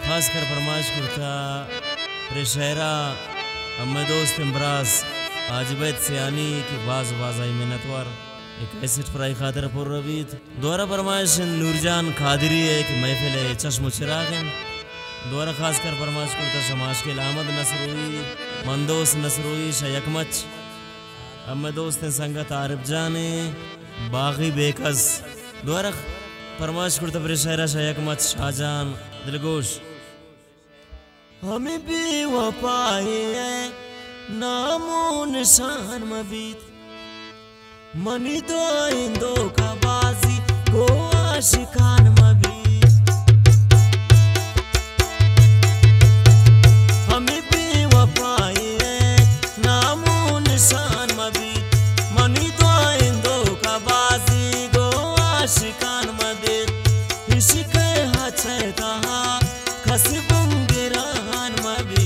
खासकर फरमाइश करता प्रेशहरा अम्मे दोस्त इमराज आजबैत सियानी की बाज बाजाई मिन्नतवार एक ऐसेट फ्राई खातर पुर रवीत दोरा फरमाइश नूरजान खादरी है कि महफिल चश्म चिराग दोरा खासकर फरमाइश करता शमाश के अहमद नसरोई मंदोस नसरोई शयकमच अम्मे दोस्त संगत आरिफ जाने बागी बेकस दोरा फरमाइश करता प्रेशहरा शयकमच शाहजान दिलगोश हमें बेवफाई है नामो निशान मबीत मनी दो इंदो का बाजी को आशिकान मबीत हमें बेवफाई है नामो निशान मबीत मनी दो इंदो का बाजी को आशिकान मबीत इश्क है कहा खसबुम गिरान मबीत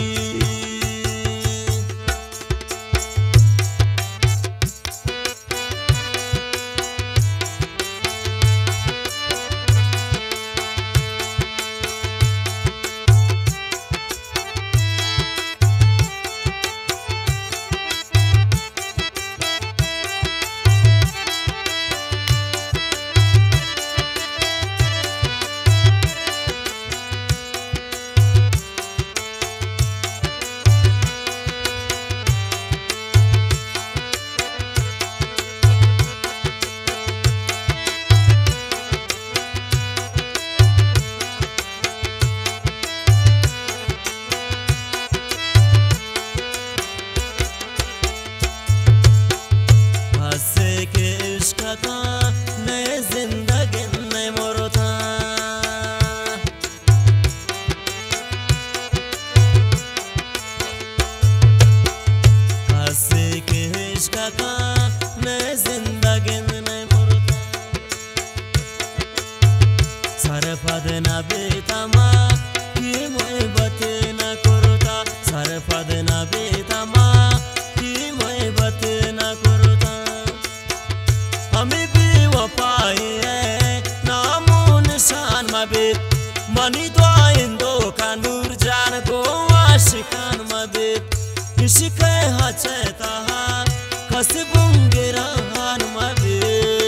मनी दो इंदो का नूरजान को आशिकान मबीत इश्क है कहा खसबुम गिरान मबीत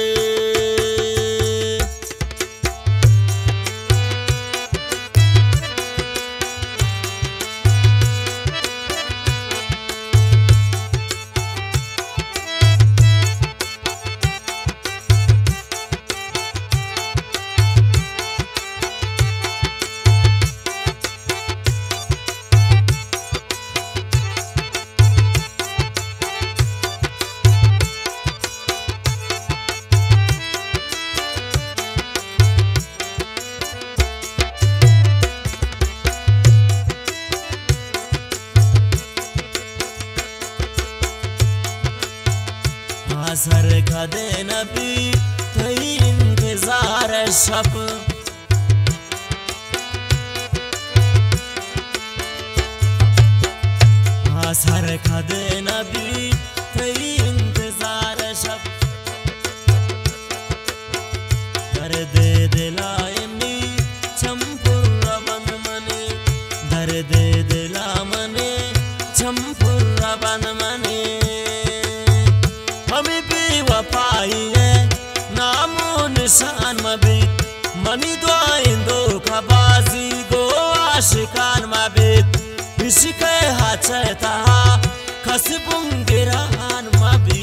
सर खदे नबी थई इंतजार शब सर खदे नबी थई इंतजार शब दर्द दिलायनी चंपुर बंद मने दर्द दिला मने चंपुर बंद मने हमें बेवफाई है नामो निशान मबीत मनी दो इंदो का बाजी गो आशिकान मबीत इश्क है कहा खसबुम गिरान मबीत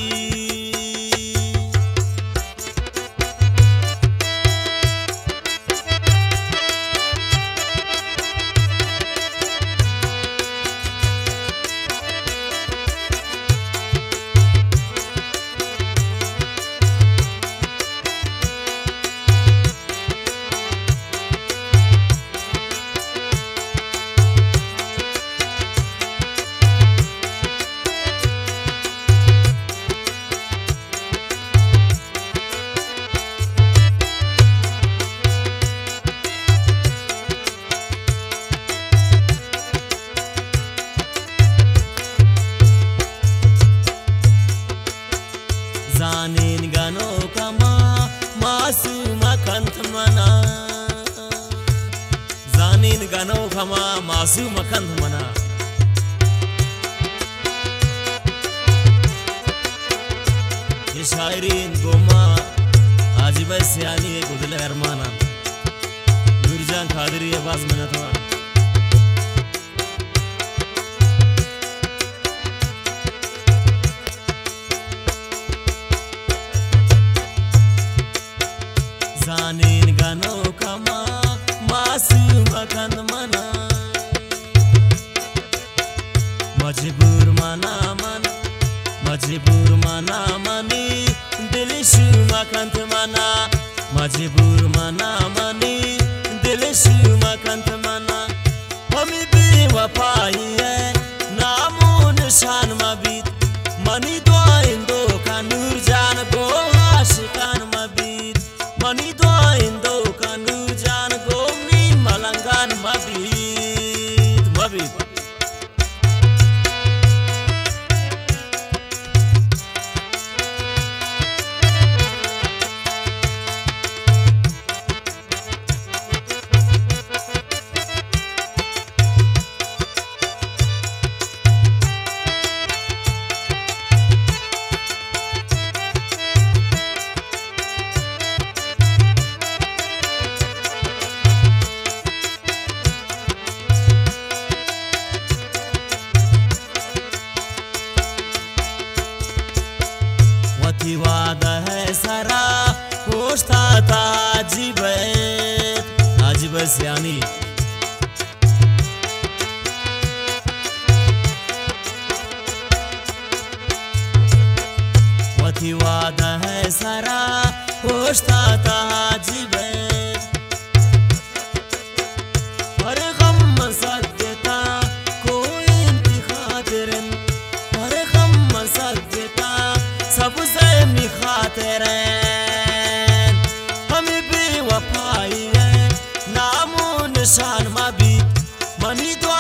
जानीन गानो खमा मासू मखंद मना ये शायरीन गोमा आजिब सियानी एक उदल अरमाना नूरजान खादरी आवाज में नतवा जानीन गानो खमा मासू मखंद मना मजबूर मना मन मजबूर मना मनी दिल शुमकंत मना मजबूर मना मनी दिल शुमकंत मना हमें बेवफाई है नामो निशान मबीत मनी दुआइन दो का नूर जान गो आशिकान मबीत मनी दुआइन दो का नूर जान गो मी मलंगान मबीत मबीत वादा है सारा होशता था आजिब सियानी वती वादा है सारा होशता था आजिब हर गम मसद देता कोई इनकी खातिरन हर गम मसद देता सबसे खातिर हमें बेवफाई है नामो निशान मबीत मनी